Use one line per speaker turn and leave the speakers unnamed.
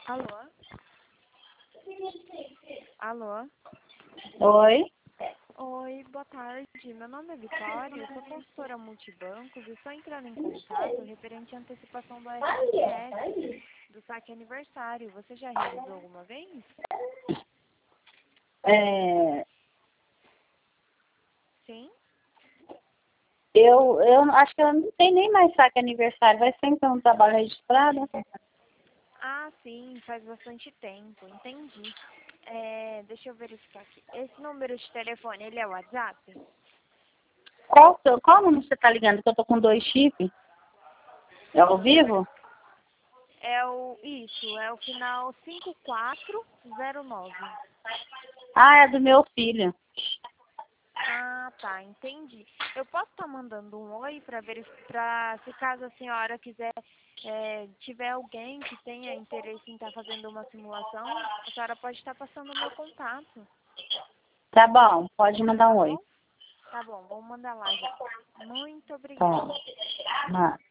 Alô? Alô?
Oi?
Oi, boa tarde. Meu nome é Vitória, eu sou consultora multibancos e estou entrando em contato referente à antecipação do FGTS, do saque aniversário. Você já realizou alguma vez?
É,
Sim?
eu acho que eu não tenho nem mais saque aniversário. Vai ser então um trabalho registrado?
Ah, sim, faz bastante tempo, entendi. Deixa eu verificar aqui. Esse número de telefone, ele é o WhatsApp?
Qual número você tá ligando? Que eu tô com 2 chips. É ao vivo?
Isso, é o final 5409.
Ah, é do meu filho.
Ah, tá, entendi. Eu posso estar mandando um oi para se caso a senhora quiser, tiver alguém que tenha interesse em estar fazendo uma simulação, a senhora pode estar passando o meu contato,
Tá bom, pode mandar
tá
um oi.
bom? Tá bom, vamos mandar lá já. Muito
Tá.
obrigada.
Ah.